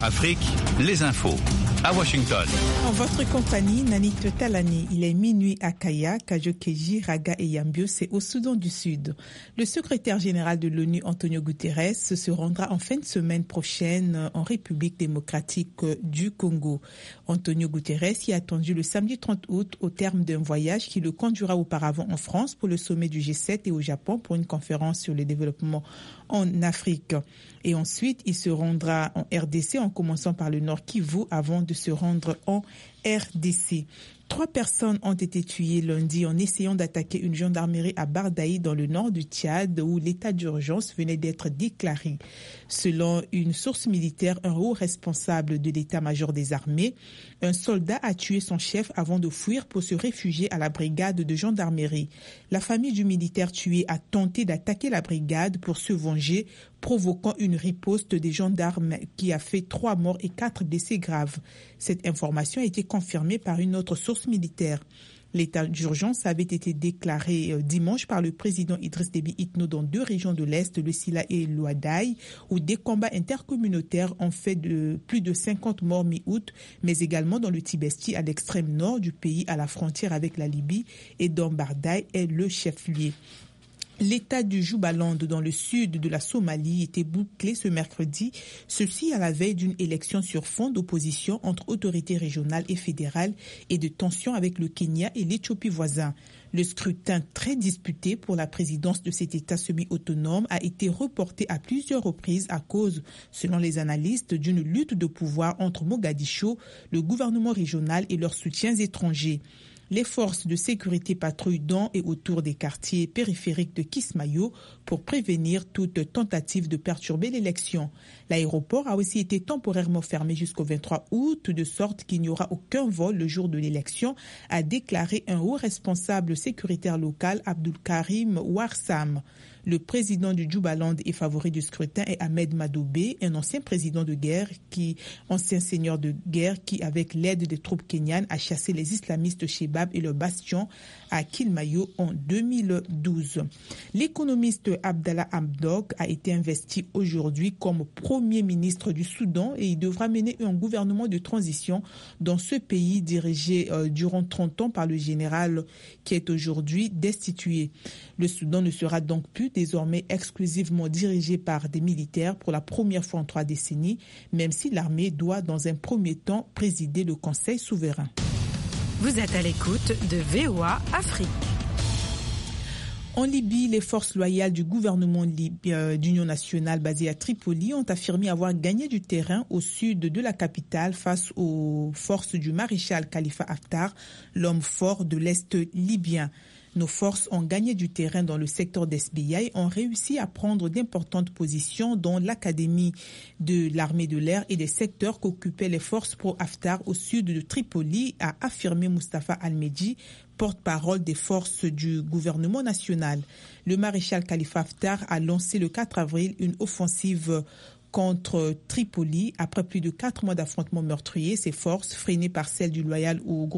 Afrique, les infos. À Washington. En votre compagnie, Nanit Talani, il est minuit à Kaya, Kajokeji, Raga et Yambio, c'est au Soudan du Sud. Le secrétaire général de l'ONU, Antonio Guterres, se rendra en fin de semaine prochaine en République démocratique du Congo. Antonio Guterres y est attendu le samedi 30 août au terme d'un voyage qui le conduira auparavant en France pour le sommet du G7 et au Japon pour une conférence sur le développement en Afrique. Et ensuite, il se rendra en RDC en commençant par le Nord Kivu avant de se rendre en RDC. 3 personnes ont été tuées lundi en essayant d'attaquer une gendarmerie à Bardaï dans le nord du Tchad où l'état d'urgence venait d'être déclaré. Selon une source militaire, un haut responsable de l'état-major des armées, un soldat a tué son chef avant de fuir pour se réfugier à la brigade de gendarmerie. La famille du militaire tué a tenté d'attaquer la brigade pour se venger, provoquant une riposte des gendarmes qui a fait 3 morts et 4 blessés graves. Cette information a été confirmée par une autre source militaire. L'état d'urgence avait été déclaré dimanche par le président Idriss Déby Itno dans 2 régions de l'Est, le Sila et l'Ouadaï, où des combats intercommunautaires ont fait de plus de 50 morts mi-août, mais également dans le Tibesti à l'extrême nord du pays, à la frontière avec la Libye, et dans Bardaï est le chef-lieu. L'état du Jubaland dans le sud de la Somalie était bouclé ce mercredi, ceci à la veille d'une élection sur fond d'opposition entre autorités régionales et fédérales et de tensions avec le Kenya et l'Éthiopie voisin. Le scrutin très disputé pour la présidence de cet État semi-autonome a été reporté à plusieurs reprises à cause, selon les analystes, d'une lutte de pouvoir entre Mogadiscio, le gouvernement régional et leurs soutiens étrangers. Les forces de sécurité patrouillent dans et autour des quartiers périphériques de Kismayo pour prévenir toute tentative de perturber l'élection. L'aéroport a aussi été temporairement fermé jusqu'au 23 août, de sorte qu'il n'y aura aucun vol le jour de l'élection, a déclaré un haut responsable sécuritaire local, Abdul Karim Warsam. Le président du Jubaland et favori du scrutin est Ahmed Madobe, un ancien président de guerre, ancien seigneur de guerre qui, avec l'aide des troupes kenyanes, a chassé les islamistes Shebab et leur bastion à Kilmayo en 2012. L'économiste Abdallah Hamdok a été investi aujourd'hui comme premier ministre du Soudan et il devra mener un gouvernement de transition dans ce pays dirigé durant 30 ans par le général qui est aujourd'hui destitué. Le Soudan ne sera donc plus désormais exclusivement dirigé par des militaires pour la première fois en 3 décennies, même si l'armée doit dans un premier temps présider le Conseil souverain. Vous êtes à l'écoute de VOA Afrique. En Libye, les forces loyales du gouvernement d'union nationale basé à Tripoli ont affirmé avoir gagné du terrain au sud de la capitale face aux forces du maréchal Khalifa Haftar, l'homme fort de l'Est libyen. Nos forces ont gagné du terrain dans le secteur d'Esbeya et ont réussi à prendre d'importantes positions dans l'académie de l'armée de l'air et des secteurs qu'occupaient les forces pro-Haftar au sud de Tripoli, a affirmé Mustafa Al-Medji, porte-parole des forces du gouvernement national. Le maréchal Khalifa Haftar a lancé le 4 avril une offensive contre Tripoli. Après plus de 4 mois d'affrontements meurtriers, ces forces, freinées par celles du loyal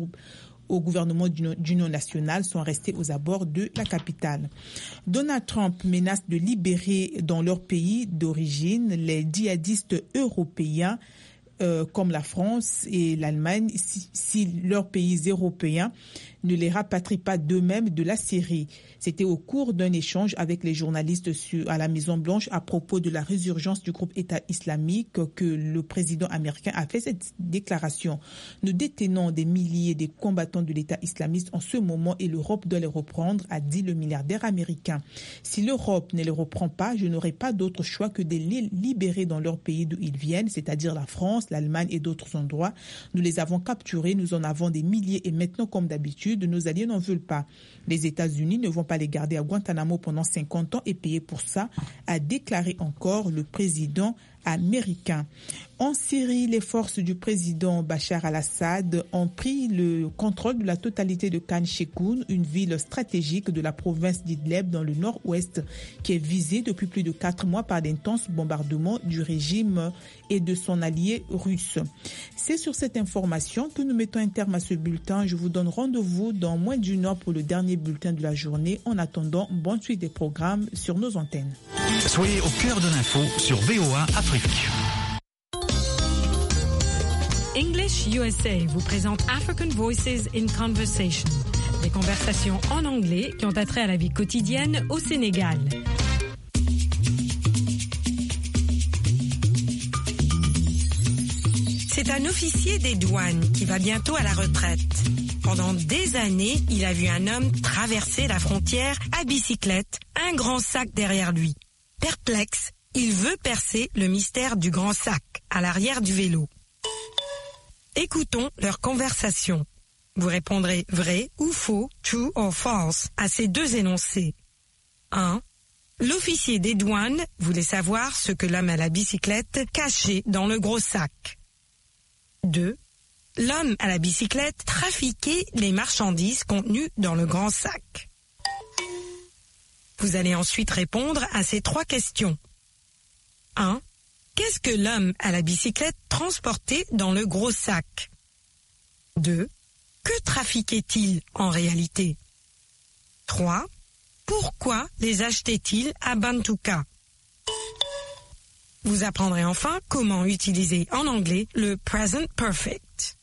au gouvernement d'union nationale, sont restés aux abords de la capitale. Donald Trump menace de libérer dans leur pays d'origine les djihadistes européens comme la France et l'Allemagne si leurs pays européens ne les rapatrient pas d'eux-mêmes de la Syrie. C'était au cours d'un échange avec les journalistes à la Maison-Blanche à propos de la résurgence du groupe État islamique que le président américain a fait cette déclaration. Nous détenons des milliers de combattants de l'État islamiste en ce moment et l'Europe doit les reprendre, a dit le milliardaire américain. Si l'Europe ne les reprend pas, je n'aurai pas d'autre choix que de les libérer dans leur pays d'où ils viennent, c'est-à-dire la France, l'Allemagne et d'autres endroits. Nous les avons capturés, nous en avons des milliers et maintenant, comme d'habitude, nos alliés n'en veulent pas. Les États-Unis ne vont pas les garder à Guantanamo pendant 50 ans et payer pour ça, a déclaré encore le président américain. En Syrie, les forces du président Bachar al-Assad ont pris le contrôle de la totalité de Khan Sheikhoun, une ville stratégique de la province d'Idlib dans le nord-ouest qui est visée depuis plus de 4 mois par d'intenses bombardements du régime et de son allié russe. C'est sur cette information que nous mettons un terme à ce bulletin. Je vous donne rendez-vous dans moins d'une heure pour le dernier bulletin de la journée. En attendant, bonne suite des programmes sur nos antennes. Soyez au cœur de l'info sur VOA Afrique. English USA vous présente African Voices in Conversation, des conversations en anglais qui ont attrait à la vie quotidienne au Sénégal. C'est un officier des douanes qui va bientôt à la retraite. Pendant des années, il a vu un homme traverser la frontière à bicyclette, un grand sac derrière lui. Perplexe, il veut percer le mystère du grand sac à l'arrière du vélo. Écoutons leur conversation. Vous répondrez vrai ou faux, true or false, à ces deux énoncés. 1. L'officier des douanes voulait savoir ce que l'homme à la bicyclette cachait dans le gros sac. 2. L'homme à la bicyclette trafiquait les marchandises contenues dans le grand sac. Vous allez ensuite répondre à ces trois questions. 1. Qu'est-ce que l'homme à la bicyclette transportait dans le gros sac? 2. Que trafiquait-il en réalité? 3. Pourquoi les achetait-il à Bantuka? Vous apprendrez enfin comment utiliser en anglais le present perfect.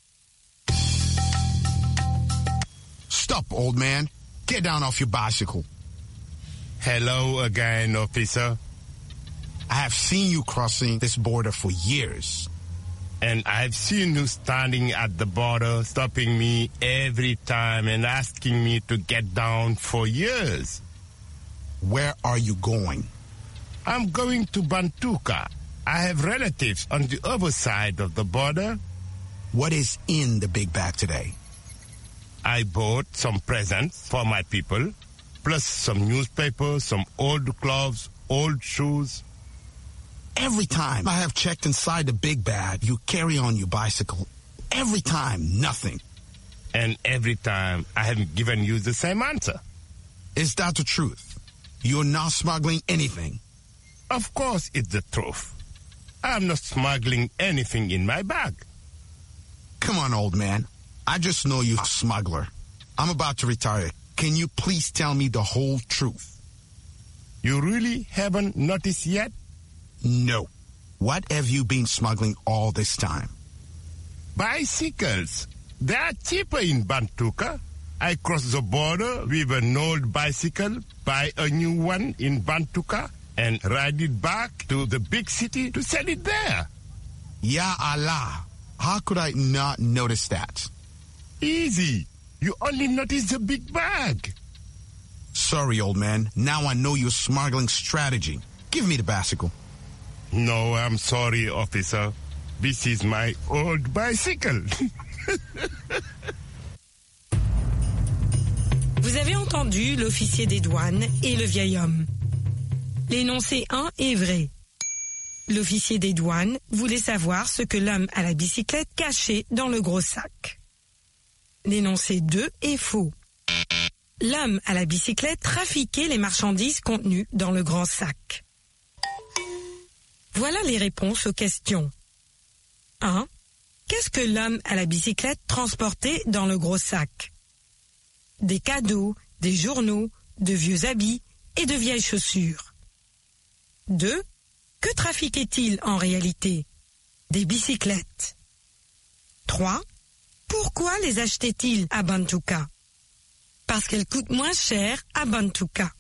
Stop, old man. Get down off your bicycle. Hello again, officer. I have seen you crossing this border for years. And I've seen you standing at the border, stopping me every time and asking me to get down for years. Where are you going? I'm going to Bantuka. I have relatives on the other side of the border. What is in the big bag today? I bought some presents for my people, plus some newspapers, some old clothes, old shoes. Every time I have checked inside the big bag, you carry on your bicycle. Every time, nothing. And every time I have given you the same answer. Is that the truth? You're not smuggling anything? Of course it's the truth. I'm not smuggling anything in my bag. Come on, old man. I just know you're a smuggler. I'm about to retire. Can you please tell me the whole truth? You really haven't noticed yet? No. What have you been smuggling all this time? Bicycles. They are cheaper in Bantuka. I cross the border with an old bicycle, buy a new one in Bantuka, and ride it back to the big city to sell it there. Ya Allah. How could I not notice that? Easy. You only notice the big bag. Sorry, old man. Now I know your smuggling strategy. Give me the bicycle. No, I'm sorry, officer. This is my old bicycle. Vous avez entendu l'officier des douanes et le vieil homme. L'énoncé 1 est vrai. L'officier des douanes voulait savoir ce que l'homme à la bicyclette cachait dans le gros sac. L'énoncé 2 est faux. L'homme à la bicyclette trafiquait les marchandises contenues dans le grand sac. Voilà les réponses aux questions. 1. Qu'est-ce que l'homme à la bicyclette transportait dans le gros sac? Des cadeaux, des journaux, de vieux habits et de vieilles chaussures. 2. Que trafiquait-il en réalité? Des bicyclettes. 3. Pourquoi les achetait-il à Bantuka? Parce qu'elles coûtent moins cher à Bantuka.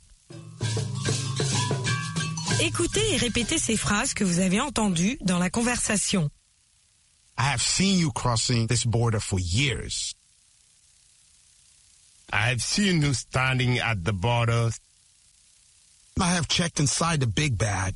Écoutez et répétez ces phrases que vous avez entendues dans la conversation. I have seen you crossing this border for years. I've seen you standing at the border. I have checked inside the big bag.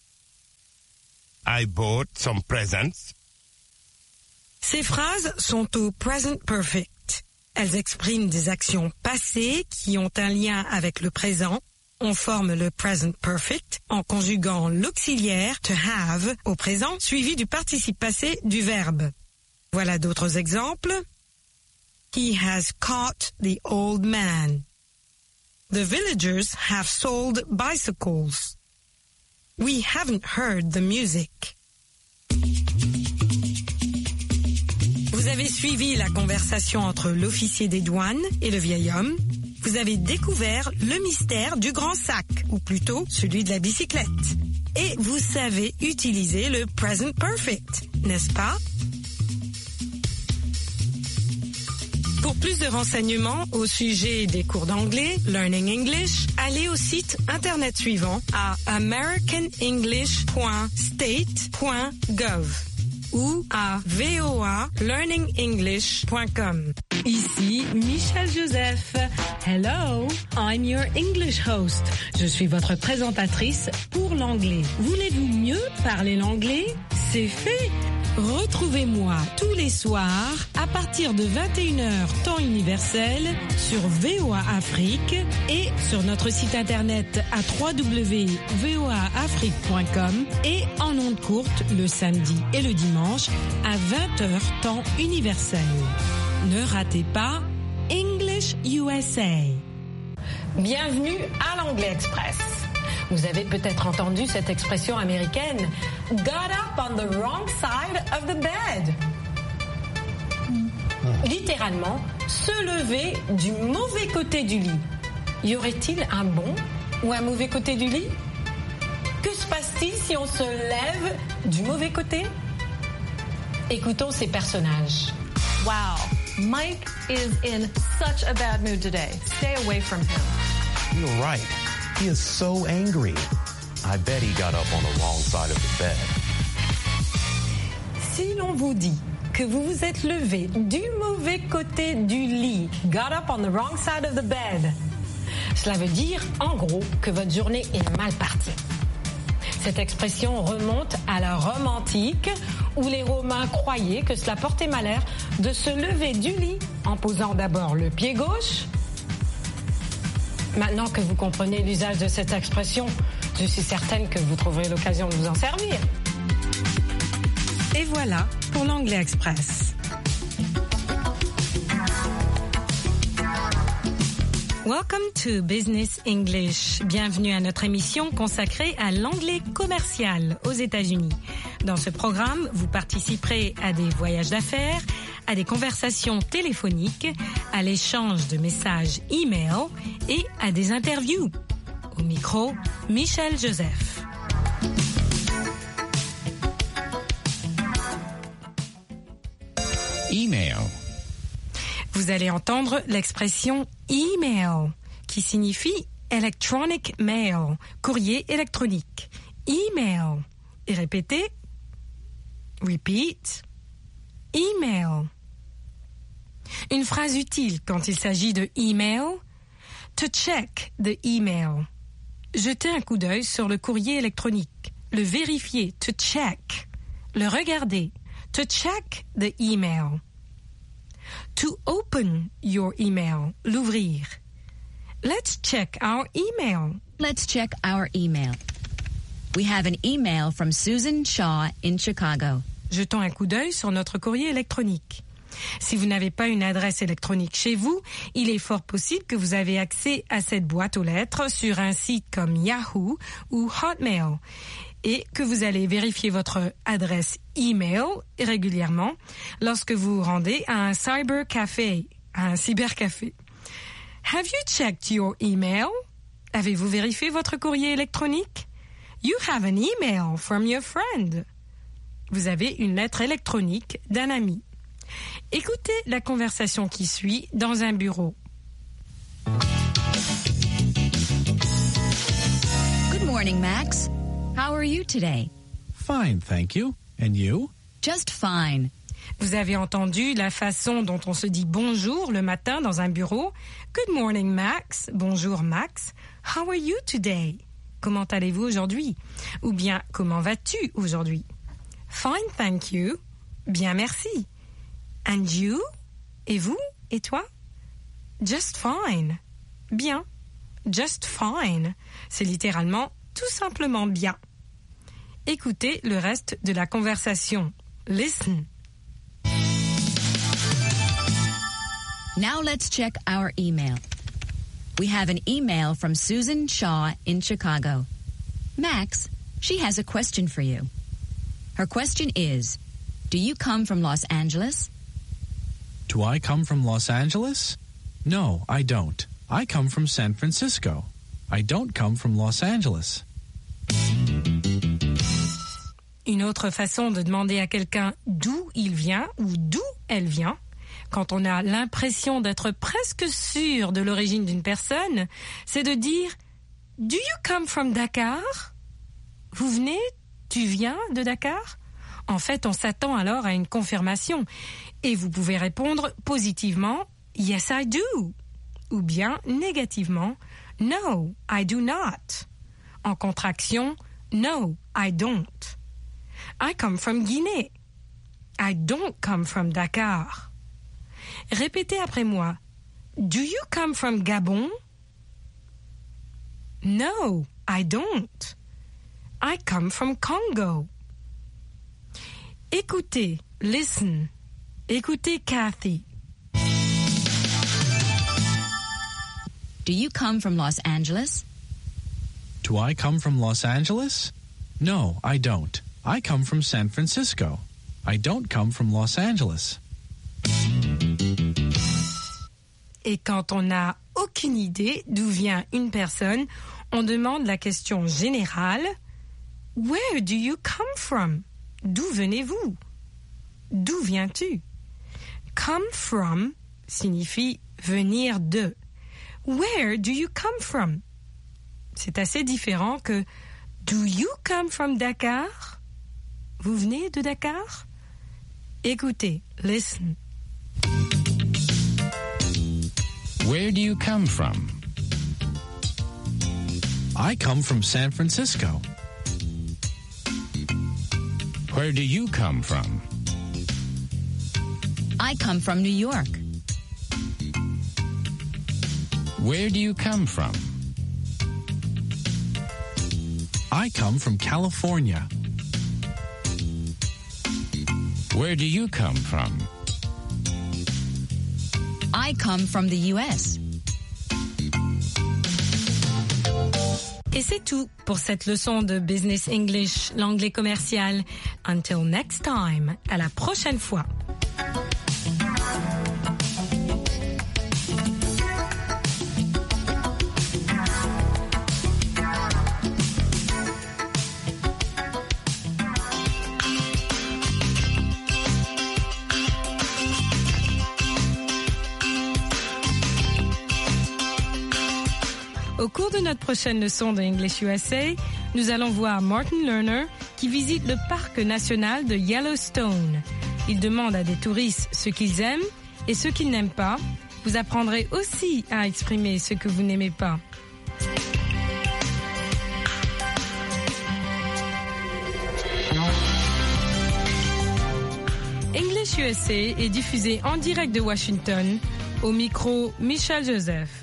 I bought some presents. Ces phrases sont au present perfect. Elles expriment des actions passées qui ont un lien avec le présent. On forme le present perfect en conjuguant l'auxiliaire to have au présent suivi du participe passé du verbe. Voilà d'autres exemples. He has caught the old man. The villagers have sold bicycles. We haven't heard the music. Vous avez suivi la conversation entre l'officier des douanes et le vieil homme. Vous avez découvert le mystère du grand sac, ou plutôt celui de la bicyclette. Et vous savez utiliser le present perfect, n'est-ce pas? Pour plus de renseignements au sujet des cours d'anglais, Learning English, allez au site internet suivant à americanenglish.state.gov ou à voalearningenglish.com. Ici Michel Joseph. Hello, I'm your English host. Je suis votre présentatrice pour l'anglais. Voulez-vous mieux parler l'anglais? C'est fait. Retrouvez-moi tous les soirs à partir de 21h temps universel sur VOA Afrique et sur notre site internet à www.voaafrique.com et en ondes courtes le samedi et le dimanche à 20h temps universel. Ne ratez pas English USA. Bienvenue à l'Anglais Express. Vous avez peut-être entendu cette expression américaine « got up on the wrong side of the bed ». Littéralement, se lever du mauvais côté du lit. Y aurait-il un bon ou un mauvais côté du lit? Que se passe-t-il si on se lève du mauvais côté? Écoutons ces personnages. Wow, Mike is in such a bad mood today. Stay away from him. You're right. He is so angry. I bet he got up on the wrong side of the bed. Si l'on vous dit que vous vous êtes levé du mauvais côté du lit, got up on the wrong side of the bed, cela veut dire, en gros, que votre journée est mal partie. Cette expression remonte à la Rome antique, où les Romains croyaient que cela portait malheur de se lever du lit en posant d'abord le pied gauche. Maintenant que vous comprenez l'usage de cette expression, je suis certaine que vous trouverez l'occasion de vous en servir. Et voilà pour l'Anglais Express. Welcome to Business English. Bienvenue à notre émission consacrée à l'anglais commercial aux États-Unis. Dans ce programme, vous participerez à des voyages d'affaires, à des conversations téléphoniques, à l'échange de messages e-mail et à des interviews. Au micro, Michel Joseph. Email. Vous allez entendre l'expression email, qui signifie electronic mail, courrier électronique. Email. Et répétez. Repeat. Email. Une phrase utile quand il s'agit de email. To check the email. Jeter un coup d'œil sur le courrier électronique. Le vérifier. To check. Le regarder. To check the email. To open your email. L'ouvrir. Let's check our email. Let's check our email. We have an email from Susan Shaw in Chicago. Jetons un coup d'œil sur notre courrier électronique. Si vous n'avez pas une adresse électronique chez vous, il est fort possible que vous avez accès à cette boîte aux lettres sur un site comme Yahoo ou Hotmail et que vous allez vérifier votre adresse email régulièrement lorsque vous vous rendez à un cybercafé, à un cybercafé. Have you checked your email? Avez-vous vérifié votre courrier électronique? You have an email from your friend. Vous avez une lettre électronique d'un ami. Écoutez la conversation qui suit dans un bureau. Good morning, Max. How are you today? Fine, thank you. And you? Just fine. Vous avez entendu la façon dont on se dit bonjour le matin dans un bureau. Good morning, Max. Bonjour, Max. How are you today? Comment allez-vous aujourd'hui? Ou bien, comment vas-tu aujourd'hui? Fine, thank you. Bien, merci. And you? Et vous? Et toi? Just fine. Bien. Just fine. C'est littéralement tout simplement bien. Écoutez le reste de la conversation. Listen. Now let's check our email. We have an email from Susan Shaw in Chicago. Max, she has a question for you. Her question is, do you come from Los Angeles? Do I come from Los Angeles? No, I don't. I come from San Francisco. I don't come from Los Angeles. Une autre façon de demander à quelqu'un d'où il vient ou d'où elle vient, quand on a l'impression d'être presque sûr de l'origine d'une personne, c'est de dire « Do you come from Dakar ?» Vous venez, tu viens de Dakar? En fait, on s'attend alors à une confirmation. Et vous pouvez répondre positivement « Yes, I do » ou bien négativement « No, I do not ». En contraction « No, I don't ». I come from Guinée. I don't come from Dakar. Répétez après moi. Do you come from Gabon? No, I don't. I come from Congo. Écoutez, listen. Écoutez Kathy. Do you come from Los Angeles? Do I come from Los Angeles? No, I don't. I come from San Francisco. I don't come from Los Angeles. Et quand on n'a aucune idée d'où vient une personne, on demande la question générale « Where do you come from ?» D'où venez-vous? D'où viens-tu? Come from signifie venir de. Where do you come from? C'est assez différent que Do you come from Dakar? Vous venez de Dakar? Écoutez, listen. Where do you come from? I come from San Francisco. Where do you come from? I come from New York. Where do you come from? I come from California. Where do you come from? I come from the U.S. Et c'est tout pour cette leçon de Business English, l'anglais commercial. Until next time, à la prochaine fois. Au cours de notre prochaine leçon de English USA, nous allons voir Martin Lerner qui visite le parc national de Yellowstone. Il demande à des touristes ce qu'ils aiment et ce qu'ils n'aiment pas. Vous apprendrez aussi à exprimer ce que vous n'aimez pas. English USA est diffusé en direct de Washington. Au micro, Michel Joseph.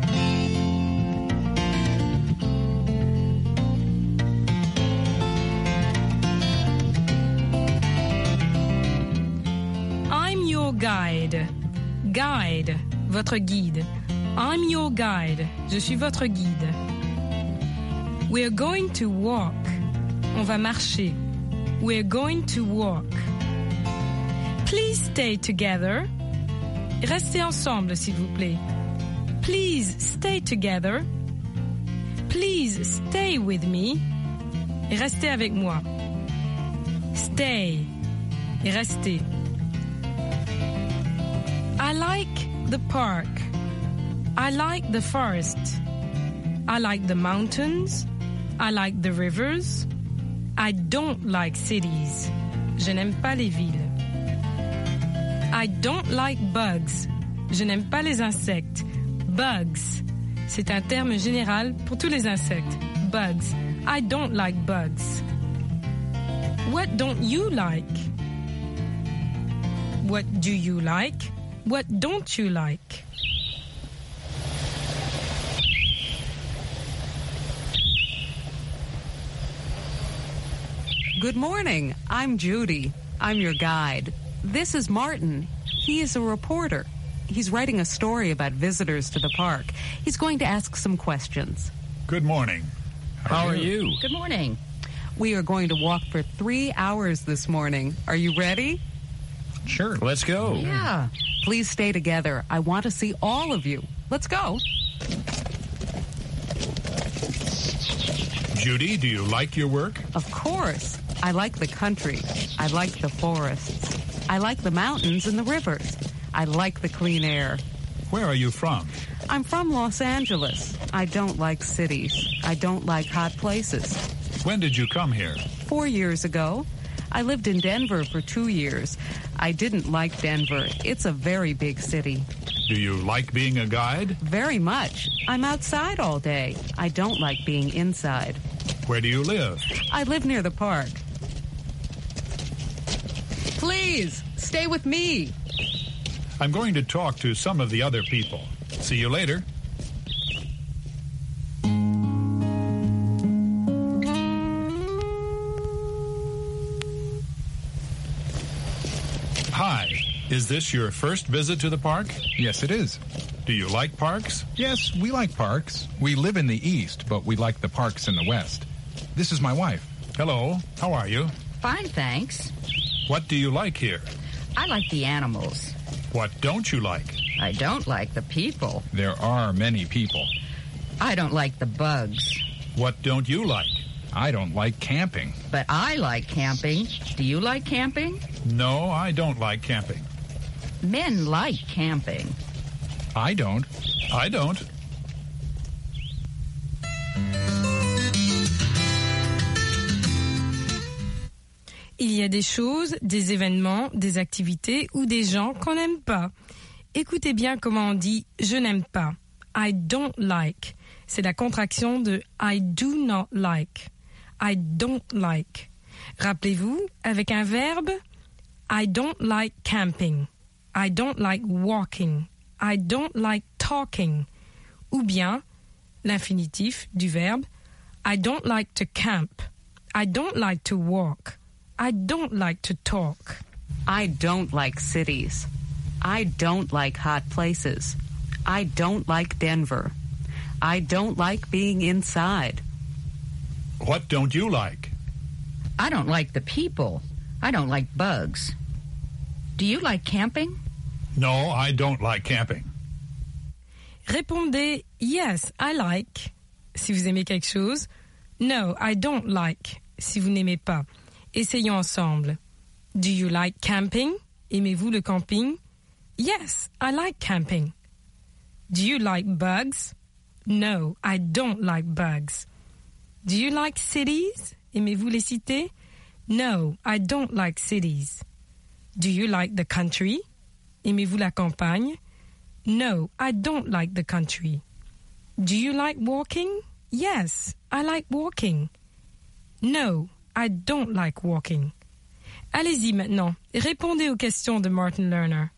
Guide, votre guide. I'm your guide. Je suis votre guide. We're going to walk. On va marcher. We're going to walk. Please stay together. Restez ensemble, s'il vous plaît. Please stay together. Please stay with me. Restez avec moi. Stay. Et restez. I like the park. I like the forest. I like the mountains. I like the rivers. I don't like cities. Je n'aime pas les villes. I don't like bugs. Je n'aime pas les insectes. Bugs. C'est un terme général pour tous les insectes. Bugs. I don't like bugs. What don't you like? What do you like? What don't you like? Good morning. I'm Judy. I'm your guide. This is Martin. He is a reporter. He's writing a story about visitors to the park. He's going to ask some questions. Good morning. How are you? Good morning. We are going to walk for 3 hours this morning. Are you ready? Sure. Let's go. Yeah. Please stay together. I want to see all of you. Let's go. Judy, do you like your work? Of course. I like the country. I like the forests. I like the mountains and the rivers. I like the clean air. Where are you from? I'm from Los Angeles. I don't like cities. I don't like hot places. When did you come here? 4 years ago. I lived in Denver for 2 years. I didn't like Denver. It's a very big city. Do you like being a guide? Very much. I'm outside all day. I don't like being inside. Where do you live? I live near the park. Please, stay with me. I'm going to talk to some of the other people. See you later. Hi, is this your first visit to the park? Yes, it is. Do you like parks? Yes, we like parks. We live in the east, but we like the parks in the west. This is my wife. Hello, how are you? Fine, thanks. What do you like here? I like the animals. What don't you like? I don't like the people. There are many people. I don't like the bugs. What don't you like? I don't like camping. But I like camping. Do you like camping? No, I don't like camping. Men like camping. I don't. I don't. Il y a des choses, des événements, des activités ou des gens qu'on n'aime pas. Écoutez bien comment on dit « je n'aime pas ». I don't like. C'est la contraction de I do not like. I don't like. Rappelez-vous, avec un verbe, I don't like camping. I don't like walking. I don't like talking. Ou bien, l'infinitif du verbe, I don't like to camp. I don't like to walk. I don't like to talk. I don't like cities. I don't like hot places. I don't like Denver. I don't like being inside. What don't you like? I don't like the people. I don't like bugs. Do you like camping? No, I don't like camping. Répondez yes, I like si vous aimez quelque chose. No, I don't like si vous n'aimez pas. Essayons ensemble. Do you like camping? Aimez-vous le camping? Yes, I like camping. Do you like bugs? No, I don't like bugs. Do you like cities? Aimez-vous les cités? No, I don't like cities. Do you like the country? Aimez-vous la campagne? No, I don't like the country. Do you like walking? Yes, I like walking. No, I don't like walking. Allez-y maintenant, répondez aux questions de Martin Lerner.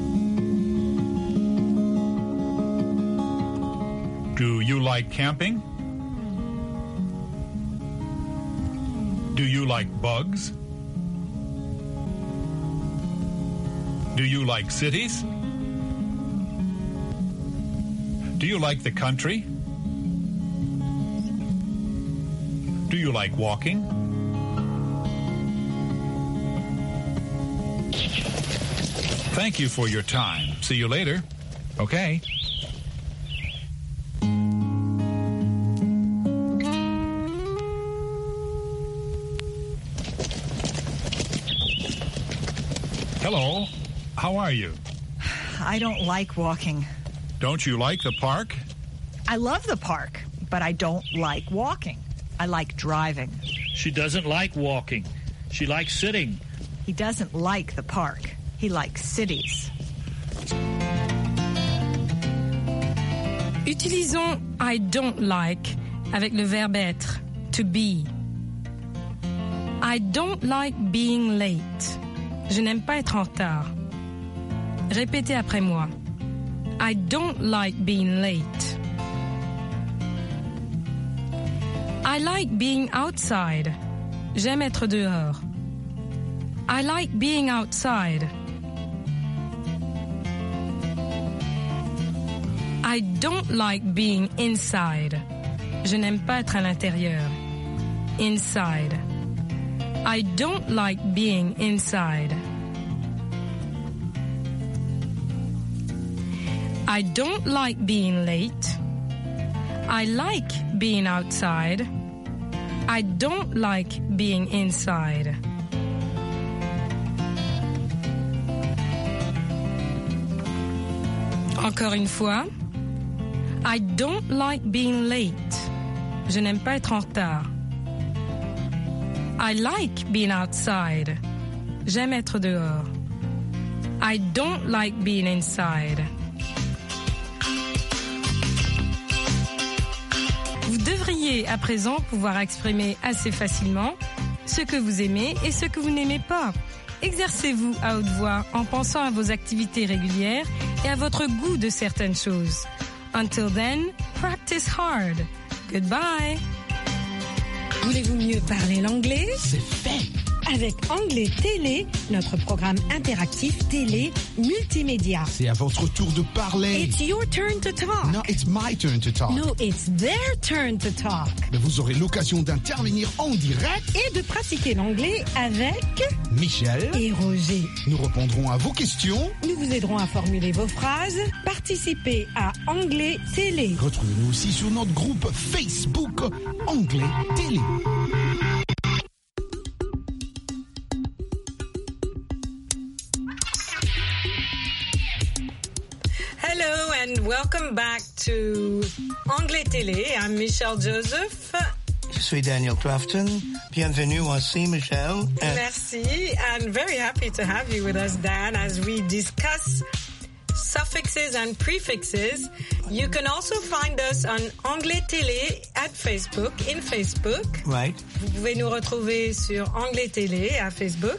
Do you like camping? Do you like bugs? Do you like cities? Do you like the country? Do you like walking? Thank you for your time. See you later. Okay. Hello. How are you? I don't like walking. Don't you like the park? I love the park, but I don't like walking. I like driving. She doesn't like walking. She likes sitting. He doesn't like the park. He likes cities. Utilisons I don't like avec le verbe être, to be. I don't like being late. Je n'aime pas être en retard. Répétez après moi. I don't like being late. I like being outside. J'aime être dehors. I like being outside. I don't like being inside. Je n'aime pas être à l'intérieur. Inside. I don't like being inside. I don't like being late. I like being outside. I don't like being inside. Encore une fois. I don't like being late. Je n'aime pas être en retard. I like being outside. J'aime être dehors. I don't like being inside. Vous devriez à présent pouvoir exprimer assez facilement ce que vous aimez et ce que vous n'aimez pas. Exercez-vous à haute voix en pensant à vos activités régulières et à votre goût de certaines choses. Until then, practice hard. Goodbye. Voulez-vous mieux parler l'anglais? C'est fait. Avec Anglais Télé, notre programme interactif télé multimédia. C'est à votre tour de parler. It's your turn to talk. No, it's my turn to talk. No, it's their turn to talk. Mais vous aurez l'occasion d'intervenir en direct et de pratiquer l'anglais avec Michel et Roger. Nous répondrons à vos questions. Nous vous aiderons à formuler vos phrases. Participez à Anglais Télé. Retrouvez-nous aussi sur notre groupe Facebook Anglais Télé. Hello and welcome back to Anglais Télé. I'm Michelle Joseph. Je suis Daniel Crafton. Bienvenue aussi, Michelle. Merci, and very happy to have you with us, Dan, as we discuss suffixes and prefixes. You can also find us on Anglais Télé at Facebook, in Facebook. Right. Vous pouvez nous retrouver sur Anglais Télé à Facebook.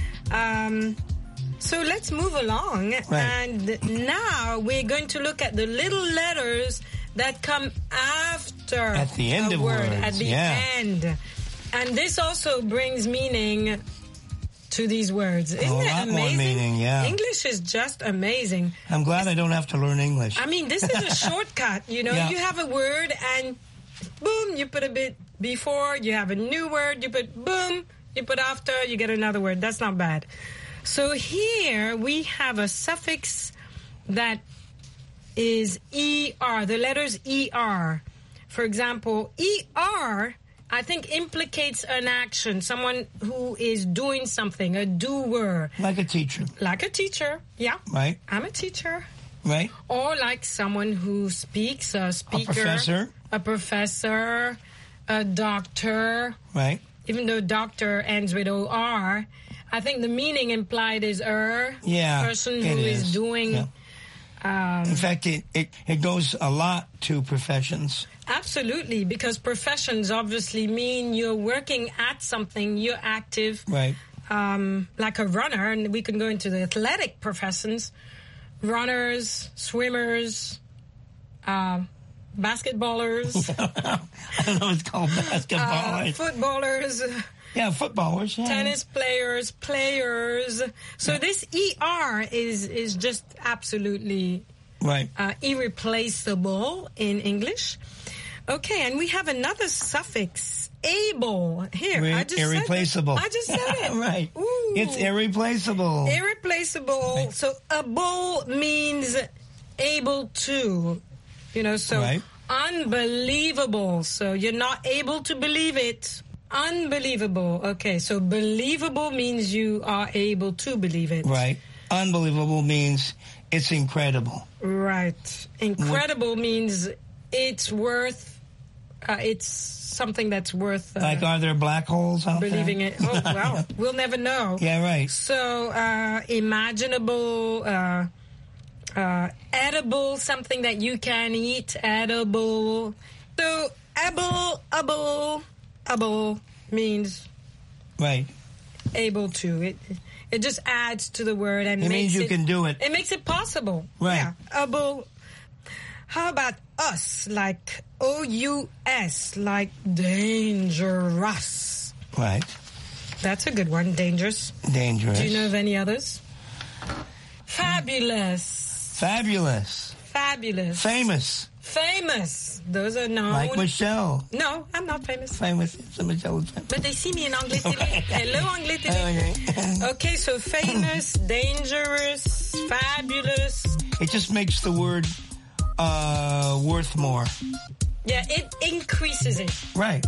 So let's move along. Right. And now we're going to look at the little letters that come after at the end a of word, words. at the end. And this also brings meaning to these words. Isn't a it lot amazing? More meaning, yeah. English is just amazing. I'm glad I don't have to learn English. I mean, this is a shortcut, you know. Yeah. You have a word and boom, you put a bit before, you have a new word, you put boom, you put after, you get another word. That's not bad. So here we have a suffix that is ER, the letters ER. For example, ER, I think, implicates an action, someone who is doing something, a doer. Like a teacher. Like a teacher, yeah. Right. I'm a teacher. Right. Or like someone who speaks, a speaker. A professor. A professor, a doctor. Right. Even though doctor ends with OR, I think the meaning implied is person who is doing. Yeah. In fact, it goes a lot to professions. Absolutely, because professions obviously mean you're working at something, you're active. Right. Like a runner, and we can go into the athletic professions. Runners, swimmers, basketballers. I don't know it's called basketballers. Footballers. Yeah, footballers. Yeah. Tennis players. So this ER is just absolutely right. Irreplaceable in English. Okay, and we have another suffix, able. Here, I just irreplaceable. Said it. Right. Ooh. It's irreplaceable. Irreplaceable. Right. So able means able to, you know, so right. Unbelievable. So you're not able to believe it. Unbelievable. Okay, so believable means you are able to believe it. Right. Unbelievable means it's incredible. Right. Incredible means it's worth, it's something that's worth... like, are there black holes out believing there? It. Oh, well, we'll never know. Yeah, right. So, imaginable, edible, something that you can eat, edible. So, able means right, able to. It just adds to the word and it makes means you can do it. It makes it possible. Right. Yeah. Able. How about us? Like OUS, like dangerous. Right. That's a good one. Dangerous. Dangerous. Do you know of any others? Fabulous. Fabulous. Fabulous. Famous. Famous. Those are known. Like Michelle. No, I'm not famous. Famous. So Michelle is famous. But they see me in Anglais Télé. Hello, Anglais Télé. Okay, so famous, dangerous, fabulous. It just makes the word worth more. Yeah, it increases it. Right.